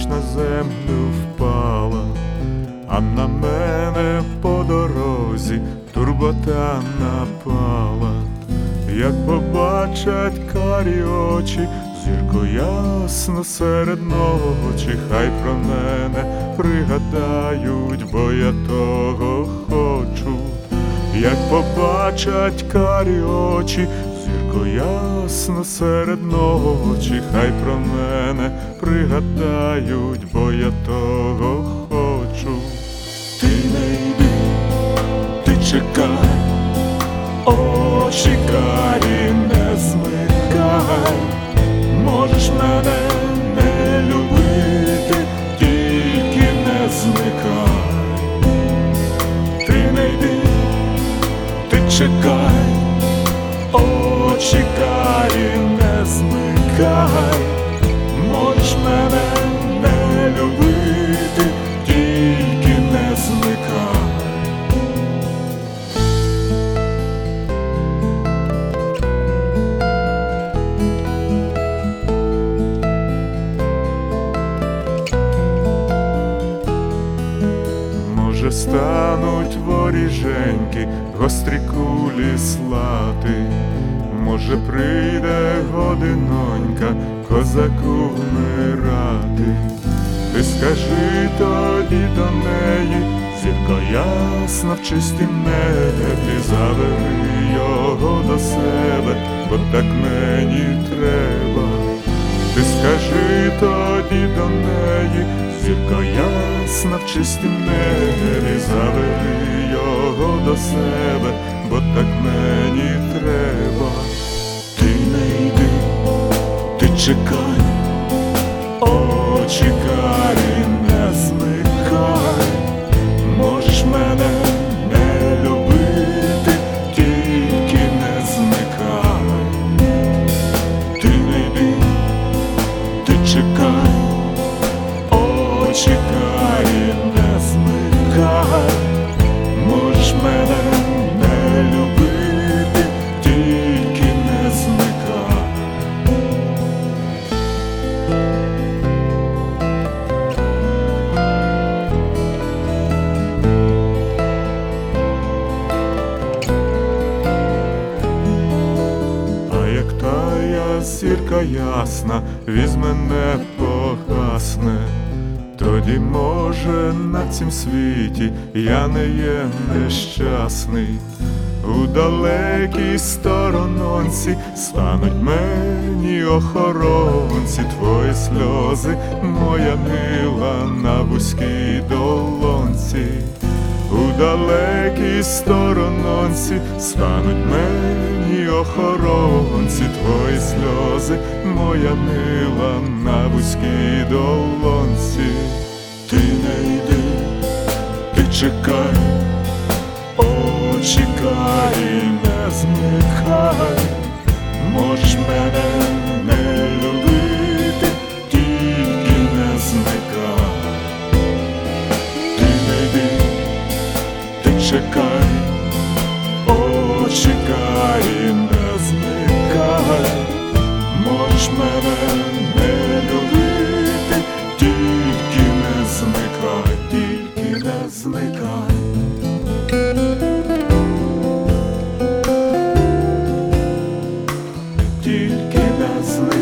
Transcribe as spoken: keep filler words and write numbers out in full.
на землю впала, а на мене по дорозі турбота напала. Як побачать карі очі, зірку ясно серед ночі, хай про мене пригадають, бо я того хочу. Як побачать карі очі, зірку ясно серед ночі, хай про мене пригадають, бо я того хочу. Ти не йди, ти чекай, очі карі не змикай. Можеш мене не любити, тільки не зникай. Ти не йди, ти чекай, очі карі не змикай. Можеш мене не любити, тільки не зникай. Може стануть воріженьки гострі кулі слати, може прийде годинонька козаку вмирати. Ти скажи тоді до неї, зірко ясна в чистім небі, забери його до себе, бо так мені треба. Ти скажи тоді до неї, зірко ясна в чистім небі, забери його до себе, бо так мені треба. Ти не йди, ти чекай, очі карі не змикай. Можеш мене не любити, тільки не зникай. Ти не йди, ти чекай, очі карі не змикай. Можеш мене не любити, тільки не зникай. А як тая зірка ясна візьме не погасне, тоді, може, на цім світі я не є нещасний. У далекій сторононці стануть мені охоронці, твої сльози, моя мила, на вузькій долонці. У далекій сторононці стануть мені охоронці, твої сльози, моя мила, на вузькій долонці. Ти не йди, ти чекай, очі карі не змикай. Можеш мене не любити, тільки не зникай. Ти не йди, ти чекай, очі карі не змикай. Можеш мене не любити, тільки не зникай, тільки не зникай. Тільки не зникай.